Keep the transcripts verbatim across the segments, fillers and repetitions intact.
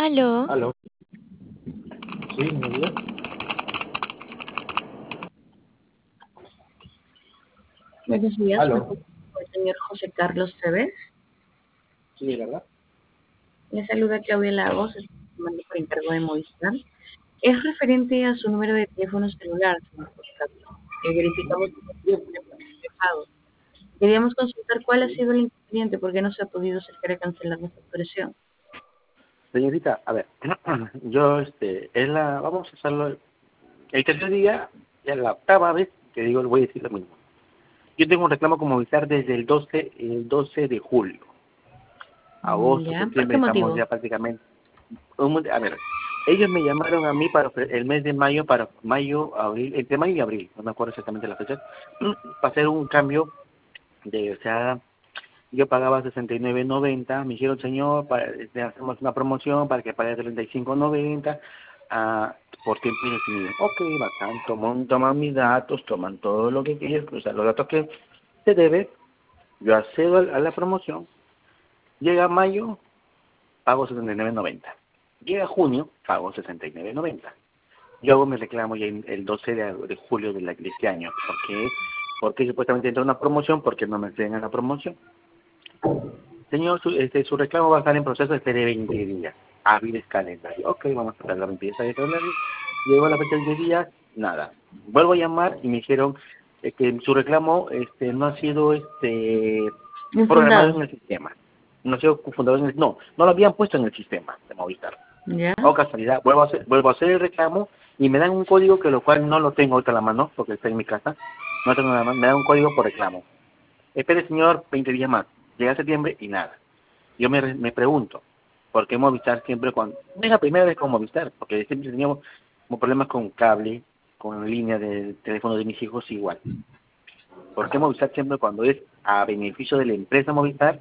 Aló, Aló, sí, ¿me ayuda? Buenos días, me Aló, comunico con el señor José Carlos Cebes. sí, ¿verdad? Le saluda Claudia Lagos, estoy llamando por encargo de Movistar. Es referente a su número de teléfono celular, señor José Carlos. Eh, verificamos que tiene despejado. Queríamos consultar cuál ha sido el inconveniente, por qué no se ha podido acercar a cancelar la facturación. Señorita, a ver, yo, este, es la, vamos a hacerlo, el tercer día, ya la octava vez que digo, le voy a decir lo mismo. Yo tengo un reclamo con Movistar desde el doce, el doce de julio. Mm, Agosto, ¿Ya? ¿Por qué septiembre, estamos motivo? ya prácticamente. un- A ver, ellos me llamaron a mí para ofre- el mes de mayo, para mayo, abril, entre mayo y abril, no me acuerdo exactamente la fecha, para hacer un cambio de, o sea, yo pagaba sesenta y nueve noventa, me dijeron, señor, para, este, hacemos una promoción para que pague treinta y cinco noventa ah, por tiempo indefinido. Ok, bacán, toman, toman mis datos, toman todo lo que quieres, o sea, los datos que se debe, yo accedo a, a la promoción, llega mayo, pago sesenta y nueve noventa, llega junio, pago sesenta y nueve noventa. Yo hago mi reclamo ya en- el doce de, de julio de, la, de este año, porque porque supuestamente entra una promoción, porque no me entregan la promoción. Señor, su, este, su reclamo va a estar en proceso de veinte días. Hábiles calendario. Ok, vamos a tratar la veinte días de calendario. Llegó la fecha de veinte días, nada. Vuelvo a llamar y me dijeron eh, que su reclamo este, no ha sido este programado Infundado. en el sistema. No ha sido fundado en el, no, no lo habían puesto en el sistema de Movistar. ¿Ya? O casualidad, vuelvo a hacer, vuelvo a hacer el reclamo y me dan un código que lo cual no lo tengo ahorita a la mano porque está en mi casa. No tengo nada más, me dan un código por reclamo. Espere, señor, veinte días más. Llega septiembre y nada. Yo me, me pregunto, ¿por qué Movistar siempre cuando... No es la primera vez con Movistar, porque siempre teníamos como problemas con cable, con línea de teléfono de mis hijos igual. ¿Por qué Movistar siempre cuando es a beneficio de la empresa Movistar,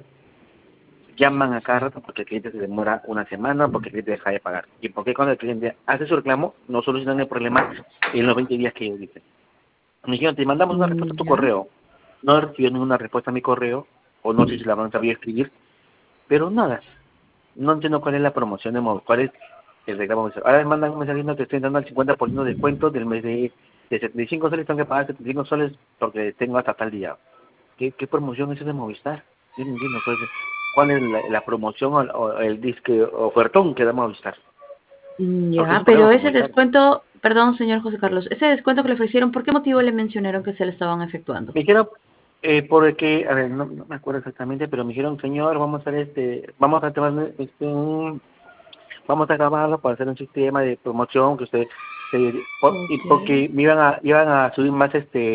llaman a cada rato porque el cliente se demora una semana, porque el cliente deja de pagar? ¿Y por qué cuando el cliente hace su reclamo no solucionan el problema en los veinte días que ellos dicen? Me dijeron, te mandamos una respuesta a Mm, tu ¿Ya? correo. No he recibido ninguna respuesta a mi correo, o no sé si la van a saber escribir, pero nada. No entiendo cuál es la promoción de móvil, cuál es el reclamo mensual. Ahora me mandan un mensaje diciendo que estoy dando el cincuenta por ciento de descuento del mes de, de setenta y cinco soles, tengo que pagar setenta y cinco soles porque tengo hasta tal día. ¿Qué, qué promoción es esa de Movistar? Yo no entiendo cuál es, cuál es la, la promoción o, o el disque ofertón que da Movistar. Mm, Porque es Ya, un problema pero con ese Movistar. descuento, perdón, señor José Carlos, ese descuento que le ofrecieron, ¿por qué motivo le mencionaron que se le estaban efectuando? Me dijeron, eh, porque, a ver, no, no me acuerdo exactamente, pero me dijeron, señor, vamos a hacer este, vamos a tomar este, un vamos a grabarlo para hacer un sistema de promoción que usted se- por- y Ok. porque me iban a iban a subir más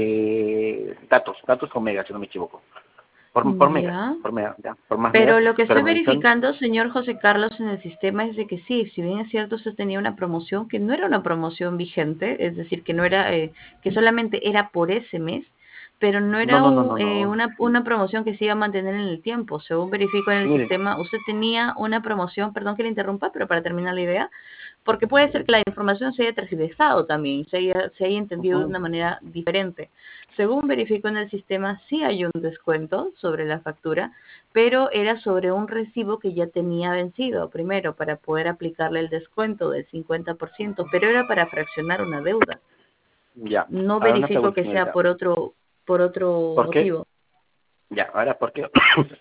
este datos datos con megas si no me equivoco por por megas Ya. por mega ya, por más megas, Pero lo que pero estoy me dijeron verificando, señor José Carlos, en el sistema es de que sí, si bien es cierto, usted tenía una promoción que no era una promoción vigente, es decir, que no era, eh, que solamente era por ese mes, pero no no era no no un, no eh, no una, una promoción que se iba a mantener en el tiempo. Según verifico en el miren sistema, usted tenía una promoción, perdón que le interrumpa, pero para terminar la idea, porque puede ser que la información se haya tergiversado también, se haya, se haya entendido de ujú, una manera diferente. Según verifico en el sistema, sí hay un descuento sobre la factura, pero era sobre un recibo que ya tenía vencido, primero, para poder aplicarle el descuento del cincuenta por ciento, pero era para fraccionar una deuda. ya No ahora una verifico pregunta, que sea señorita, por otro, por otro ¿por qué? motivo. Ya ahora por qué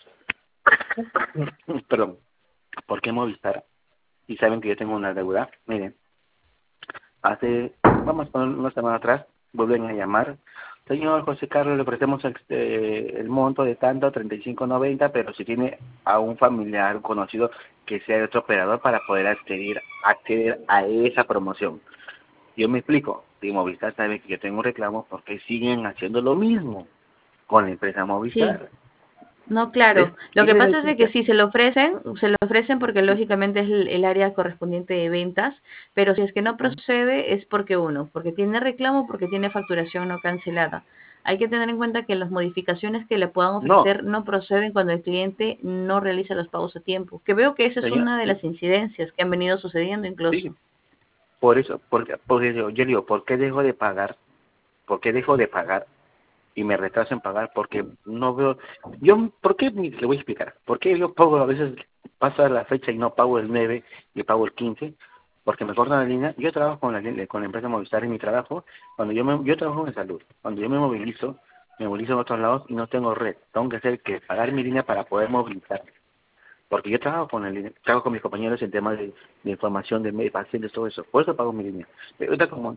perdón, ¿por qué Movistar? Y saben que yo tengo una deuda. Miren, hace, vamos a poner una semana atrás, vuelven a llamar. Señor José Carlos, le ofrecemos este, el monto de tanto, treinta y cinco noventa, pero si tiene a un familiar, un conocido, que sea de otro operador para poder acceder, acceder a esa promoción. Yo me explico, si Movistar sabe que yo tengo un reclamo, porque siguen haciendo lo mismo con la empresa Sí, Movistar. no, ¿Ves? claro. Lo que Esa es la pasa es de que diferencia. si se lo ofrecen, se lo ofrecen porque lógicamente es el, el área correspondiente de ventas, pero si es que no procede es porque uno, porque tiene reclamo, porque tiene facturación no cancelada. Hay que tener en cuenta que las modificaciones que le puedan No, ofrecer no proceden cuando el cliente no realiza los pagos a tiempo, que veo que esa es señor, una de sí, las incidencias que han venido sucediendo sí, incluso. por eso, porque, porque yo, yo digo, ¿por qué dejo de pagar? ¿Por qué dejo de pagar? y me retraso en pagar porque no veo... Yo, ¿por qué? Le voy a explicar. ¿Por qué yo pago a veces, pasa la fecha y no pago el nueve y pago el quince? Porque me cortan la línea. Yo trabajo con la, con la empresa Movistar en mi trabajo. Cuando yo me, yo trabajo en salud. Cuando yo me movilizo, me movilizo en otros lados y no tengo red. Tengo que hacer que pagar mi línea para poder movilizar. Porque yo trabajo con el, trabajo con mis compañeros en temas de, de información de pacientes, todo eso. Por eso pago mi línea. Pero ahorita como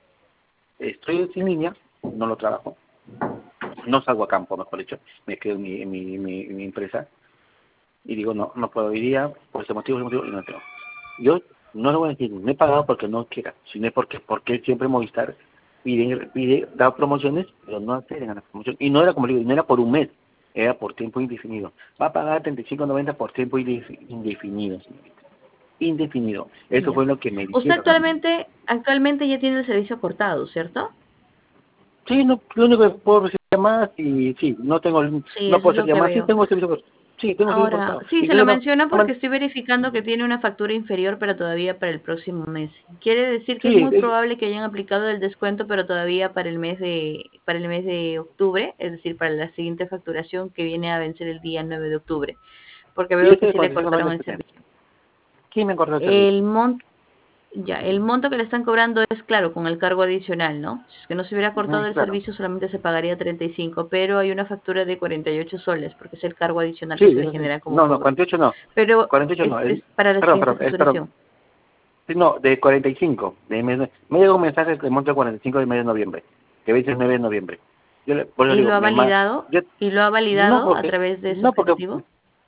estoy sin línea, no lo trabajo. No salgo a campo, mejor dicho. Me quedo en mi, en mi, mi, mi empresa. Y digo, no, no puedo ir día por ese motivo, ese motivo, y no tengo. Yo no le voy a decir, no he pagado porque no quiera, sino es porque, porque siempre Movistar pide, pide, da promociones, pero no acceden a las promociones. Y no era como le digo, no era por un mes, era por tiempo indefinido. Va a pagar treinta y cinco noventa por tiempo indefinido, señorita. Indefinido. Eso Ya. fue lo que me Usted dijeron a mí. actualmente, actualmente ya tiene el servicio cortado, ¿cierto? Sí, no, lo único que puedo recibir llamadas y sí, no tengo, Sí, no eso puedo es hacer lo que llamadas, sí veo. tengo servicio cortado. Sí, tengo servicio Ahora, cortado. sí, se lo Incluso no, menciono no porque man- estoy verificando que tiene una factura inferior, pero todavía para el próximo mes. Quiere decir que es sí, muy es- probable que hayan aplicado el descuento, pero todavía para el mes de para el mes de octubre, es decir, para la siguiente facturación que viene a vencer el día nueve de octubre, porque y veo ese que de sí le cuarenta y cinco cortaron noventa el que tiene. servicio. ¿Quién me cortó el servicio? El monto Ya, el monto que le están cobrando es, claro, con el cargo adicional, ¿no? Si es que no se hubiera Ujú, cortado el claro. servicio, solamente se pagaría treinta y cinco, pero hay una factura de cuarenta y ocho soles, porque es el cargo adicional Sí, que se le eso sí. genera como No, no, cobro. cuarenta y ocho no. Pero cuarenta y ocho es, no. es Es, para la perdón, siguiente perdón, es, perdón. facturación. Sí, no, de cuarenta y cinco. De mes, me llegó un mensaje de monto de cuarenta y cinco de mes de noviembre, que vence el nueve de noviembre. Yo le, por eso ¿Y digo, lo ha me ma- validado? yo, ¿Y lo ha no validado a porque, través de su no porque, aplicativo?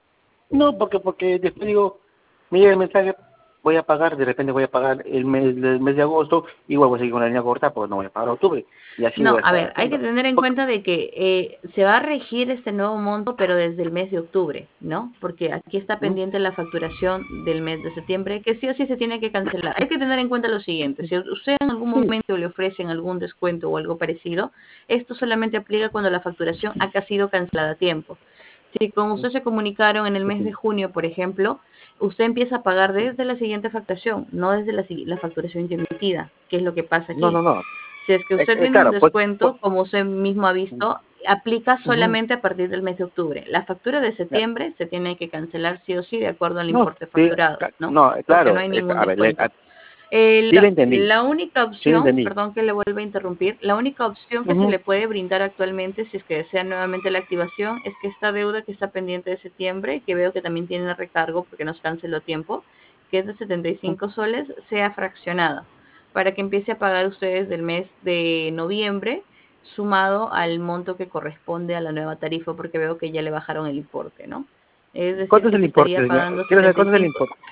no porque, porque después digo, me llega el mensaje, voy a pagar, de repente voy a pagar el mes, el mes de agosto, igual voy a seguir con la línea corta, pues no voy a pagar octubre, y así No, voy a a estar ver, hay que haciendo. tener en Porque, cuenta de que eh, se va a regir este nuevo monto, pero desde el mes de octubre, ¿no? Porque aquí está ¿Mm? pendiente la facturación del mes de septiembre, que sí o sí se tiene que cancelar. Hay que tener en cuenta lo siguiente, si usted en algún Sí, momento le ofrecen algún descuento o algo parecido, esto solamente aplica cuando la facturación ha sido cancelada a tiempo. Si con usted se comunicaron en el mes de sí. junio, por ejemplo, usted empieza a pagar desde la siguiente facturación, no desde la, si- la facturación ya emitida, que es lo que pasa No, no, aquí. no. Si es que Eh, usted eh, tiene un claro, pues, pues, descuento, como usted mismo ha visto, aplica ujú, solamente a partir del mes de octubre. La factura de ya. septiembre se tiene que cancelar sí o sí de acuerdo al No, importe sí, facturado, ca- ¿no? no, Porque no claro, hay es- ningún a ver, le- descuento. a- Eh, sí le la, entendí, la única sí le opción, entendí. perdón que le vuelva a interrumpir, la única opción que se Ujú, le puede brindar actualmente, si es que desea nuevamente la activación, es que esta deuda que está pendiente de septiembre, que veo que también tiene recargo porque nos canceló a tiempo, que es de setenta y ujú. cinco soles, sea fraccionada, para que empiece a pagar ustedes del mes de noviembre, sumado al monto que corresponde a la nueva tarifa, porque veo que ya le bajaron el importe, ¿no? Es decir, ¿Cuánto es que el se estaría importe, señor? pagando Quiero saber setenta y cuánto es el cinco. importe.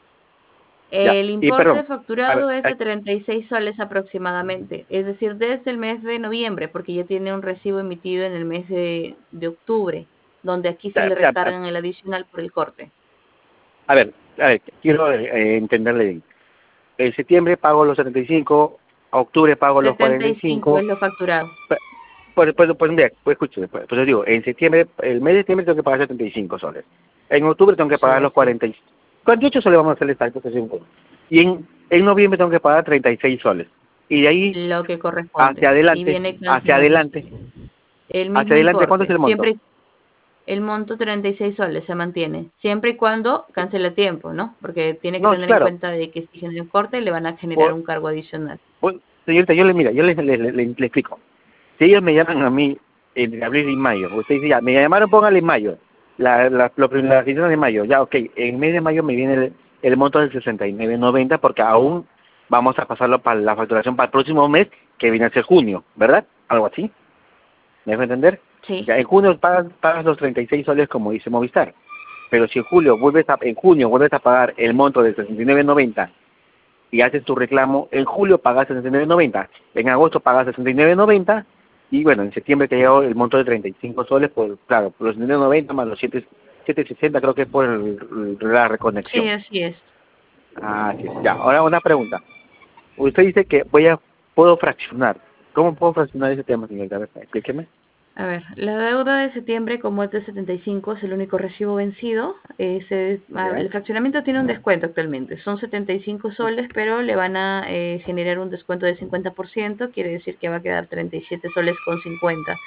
Ya, El y importe perdón, a facturado ver, es a- de treinta y seis soles aproximadamente, es decir, desde el mes de noviembre, porque ya tiene un recibo emitido en el mes de, de octubre, donde aquí sí ya, le ya, a recargan el adicional por el corte. a ver, a ver, quiero eh, entenderle bien. En septiembre pago los setenta y cinco, a octubre pago los setenta cuarenta y y cinco cinco. es lo facturado. pe- Pues, pues, pues, mira, pues escúcheme, pues, pues yo digo, en septiembre, el mes de septiembre tengo que pagar setenta y cinco soles. En octubre tengo que Sí, pagar los así es. cuarenta y cinco. cuarenta y ocho soles vamos a hacer exacto, que es un poco. Y en, en noviembre tengo que pagar treinta y seis soles. Y de ahí Lo que corresponde. hacia Y adelante, viene hacia cancelando adelante, así. El hacia mismo adelante, ¿cuánto es importe. el monto? Siempre el monto treinta y seis soles se mantiene, siempre y cuando cancele a tiempo, ¿no? Porque tiene que No, tener en claro, cuenta de que si genera un corte le van a generar por, un cargo adicional. por- señorita, yo le mira, yo le, le, le- le- le explico. Si ellos me llaman a mí en abril y mayo, usted dice ya, me llamaron, póngale en mayo, la, la, lo, las quincena de mayo, ya, ok, en mes de mayo me viene el, el monto del sesenta y nueve noventa porque aún vamos a pasarlo para la facturación para el próximo mes, que viene a ser junio, ¿verdad? Algo así, ¿me dejo entender? Sí, Ya, en junio pagas, pagas los treinta y seis soles como dice Movistar, pero si en julio vuelves a, en junio vuelves a pagar el monto de sesenta y nueve noventa y haces tu reclamo, en julio pagas sesenta y nueve noventa, en agosto pagas sesenta y nueve noventa y bueno, en septiembre te llegó el monto de treinta y cinco soles, por claro, por los sesenta y nueve noventa más los siete, siete sesenta creo que es por el- la sí, reconexión. así es. Ah, sí. Ya, ahora una pregunta. Usted dice que voy a, puedo fraccionar. ¿Cómo puedo fraccionar ese tema, señorita? A ver, explíqueme. A ver, la deuda de septiembre, como es de setenta y cinco, es el único recibo vencido. Eh, se- ah, Ya. el fraccionamiento tiene un descuento actualmente. Son setenta y cinco soles, pero le van a eh, generar un descuento de cincuenta por ciento. Quiere decir que va a quedar treinta y siete soles con cincuenta.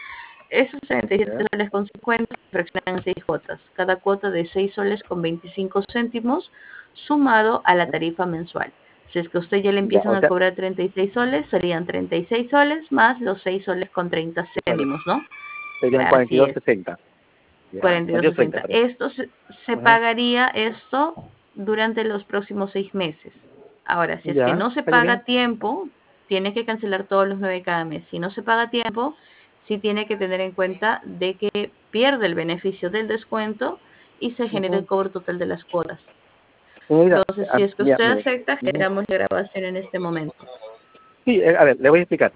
Esos treinta y siete ¿Ya? soles con cincuenta se fraccionan en seis cuotas, cada cuota de seis soles con veinticinco céntimos sumado a la tarifa mensual. Si es que a usted ya le Ya, empiezan o a sea, cobrar treinta y seis soles, serían treinta y seis soles más los seis soles con treinta vale, céntimos, ¿no? serían cuarenta y Así dos es, sesenta. Ya, cuarenta y dos cuarenta y dos sesenta, sesenta. perdón. Esto se, se Ajá. pagaría esto durante los próximos seis meses. Ahora, si es que Ya, no se está paga a bien. tiempo, tiene que cancelar todos los nueve cada mes. Si no se paga a tiempo, sí tiene que tener en cuenta de que pierde el beneficio del descuento y se genera el Ujú. cobro total de las cuotas. Mira, Entonces, a- si es que mira, usted mire. acepta, Ujú. generamos la grabación en este momento. Sí, eh, a ver, le voy a explicar.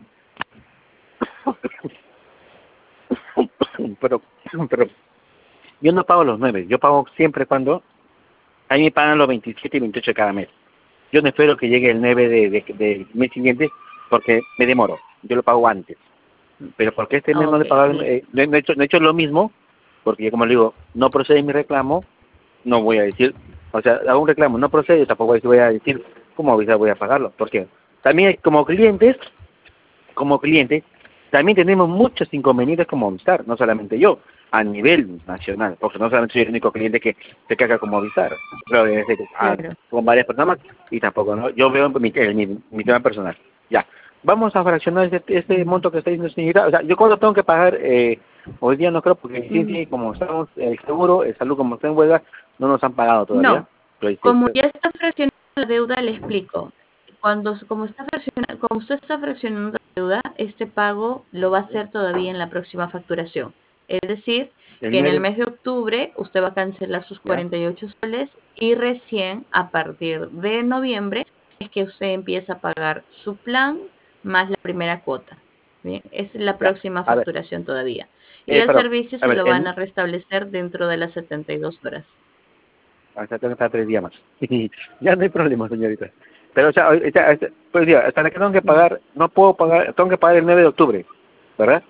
Pero, pero yo no pago los nueve, yo pago siempre cuando a mí me pagan los veintisiete y veintiocho cada mes. Yo no espero que llegue el nueve de, de, del mes siguiente porque me demoro, yo lo pago antes. Pero porque este mes no Ok, le pagaron, listo. eh, no, no he hecho, no he hecho lo mismo, porque yo como le digo, no procede mi reclamo, no voy a decir, o sea, hago un reclamo, no procede, tampoco voy a decir cómo voy a voy a pagarlo, porque también como clientes, como clientes, también tenemos muchos inconvenientes como Movistar, no solamente yo, a nivel nacional, porque no solamente soy el único cliente que se caga con Movistar, pero debe ser ah, Claro. con varias personas y tampoco, ¿no? Yo veo mi, eh, mi, mi tema personal. Ya, vamos a fraccionar este, este monto que está diciendo señorita, o sea, yo cuando tengo que pagar, eh, hoy día no creo, porque sí, Mm, sí, como estamos, el seguro, el salud como está en huelga, no nos han pagado todavía, No, pero sí, como sí, ya está fraccionando la deuda, le explico. Cuando como está fracciona- como usted está fraccionando la deuda, este pago lo va a hacer todavía en la próxima facturación. Es decir, el que en el nueve, mes de octubre usted va a cancelar sus ya, cuarenta y ocho soles y recién a partir de noviembre es que usted empieza a pagar su plan más la primera cuota. Bien, esa es la ya, próxima a ver, facturación todavía. Y eh, el perdón, servicio a se ver, lo van el, a restablecer dentro de las setenta y dos horas. hasta tengo que estar tres días más. Ya no hay problema, señorita. Pero, o sea, o sea, este, pues, diga, hasta la que tengo que Mm. pagar, no puedo pagar, tengo que pagar el nueve de octubre, ¿verdad?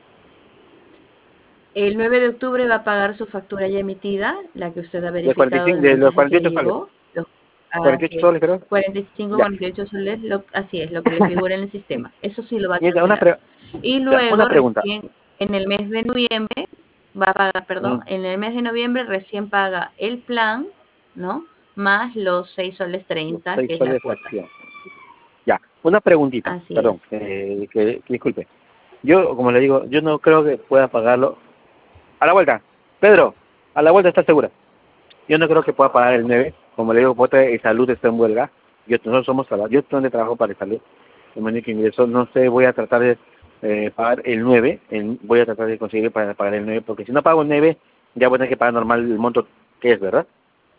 El nueve de octubre va a pagar su factura ya emitida, la que usted ha De cuarenta y verificado cinco del de los mensaje que cuarenta y le ocho soles. llegó. Lo- cuarenta y así ocho es. soles, creo. cuarenta y cinco, Ya. cuarenta y ocho soles, lo, así es, lo que le figura en el sistema. Eso sí lo va a Y una, cancelar. pre- Y ya, una luego, pregunta. recién, en el mes de noviembre, va a pagar, Mm, perdón, en el mes de noviembre recién paga el plan, ¿no? Más los seis soles los treinta, seis que es la soles de cuota. fracción. Ya, una preguntita, Así es. perdón, eh, que, que disculpe. Yo, como le digo, yo no creo que pueda pagarlo. A la vuelta, Pedro, a la vuelta, ¿estás segura? Yo no creo que pueda pagar el nueve, como le digo, porque el salud está en huelga. Yo, nosotros somos salud, yo estoy donde trabajo para el salud, el único ingreso, no sé, voy a tratar de eh, pagar el nueve, el- voy a tratar de conseguir para pagar el nueve, porque si no pago el nueve, ya voy a tener que pagar normal el monto que es, ¿verdad?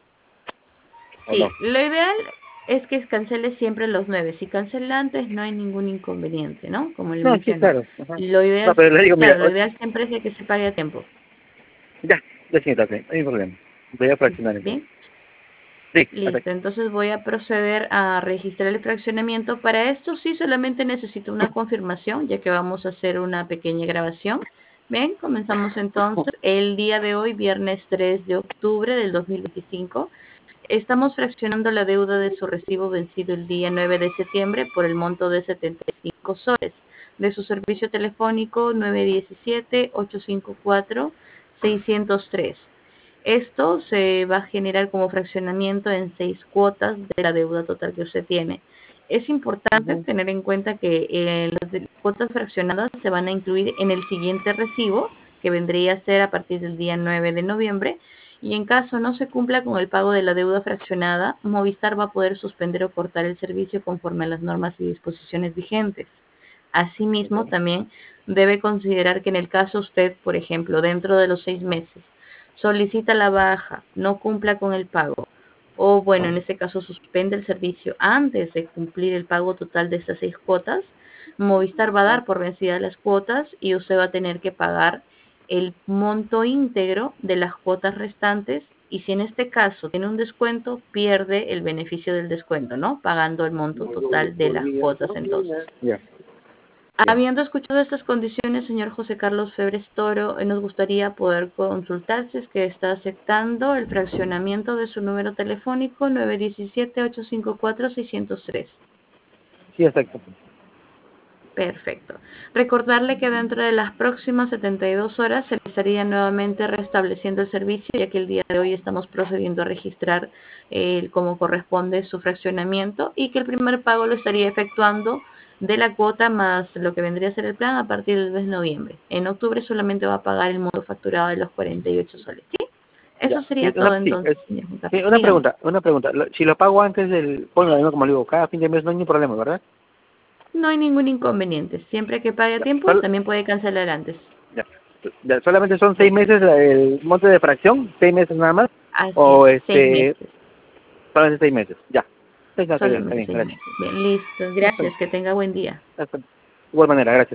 ¿O no? Sí, lo ideal es que cancele siempre los nueve. Si cancela antes, no hay ningún inconveniente, ¿no? Como le No, sí, menciono. claro. Ajá. Lo No, ideal, pero le digo, mira, claro, lo o- ideal siempre es de que se pague a tiempo. ya, ya siéntate, no hay problema. Voy a fraccionar entonces. Bien, Sí, listo. perfecto. Entonces voy a proceder a registrar el fraccionamiento. Para esto sí solamente necesito una confirmación, ya que vamos a hacer una pequeña grabación. Bien, comenzamos entonces el día de hoy, viernes tres de octubre del dos mil veinticinco. Estamos fraccionando la deuda de su recibo vencido el día nueve de septiembre por el monto de setenta y cinco soles, de su servicio telefónico nueve uno siete, ocho cinco cuatro, seis cero tres. Esto se va a generar como fraccionamiento en seis cuotas de la deuda total que usted tiene. Es importante Ujú. tener en cuenta que eh, las de- cuotas fraccionadas se van a incluir en el siguiente recibo, que vendría a ser a partir del día nueve de noviembre, y en caso no se cumpla con el pago de la deuda fraccionada, Movistar va a poder suspender o cortar el servicio conforme a las normas y disposiciones vigentes. Asimismo, Ok. también debe considerar que en el caso usted, por ejemplo, dentro de los seis meses, solicita la baja, no cumpla con el pago, o bueno, en este caso suspende el servicio antes de cumplir el pago total de estas seis cuotas, Movistar va a dar por vencidas las cuotas y usted va a tener que pagar el monto íntegro de las cuotas restantes y si en este caso tiene un descuento, pierde el beneficio del descuento, ¿no? Pagando el monto total de las cuotas entonces. Ya, ya. Habiendo escuchado estas condiciones, señor José Carlos Febres Toro, eh, nos gustaría poder consultar si es que está aceptando el fraccionamiento de su número telefónico nueve uno siete, ocho cinco cuatro, seis cero tres. Sí, exacto. Perfecto. Recordarle que dentro de las próximas setenta y dos horas se le estaría nuevamente restableciendo el servicio, ya que el día de hoy estamos procediendo a registrar eh, como corresponde su fraccionamiento y que el primer pago lo estaría efectuando de la cuota más lo que vendría a ser el plan a partir del mes de noviembre. En octubre solamente va a pagar el monto facturado de los cuarenta y ocho soles. ¿Sí? Eso Ya. Sí, sería todo una, sí, entonces, es- señor Juan sí, Carlos. una Dígame. pregunta, una pregunta. Lo- Si lo pago antes del, bueno, como le digo, cada fin de mes no hay ningún problema, ¿verdad? No hay ningún inconveniente. Siempre que pague a Ya. tiempo, Sol- también puede cancelar antes. ya. Ya, solamente son seis meses el monte de fracción, seis meses nada más, Así es, o seis este, meses. solamente seis meses, ya. Sí, no, está bien, está Solamente bien, seis gracias. meses. Bien, listo. No, está Gracias. bien. Que tenga buen día. Está bien. De igual manera, gracias.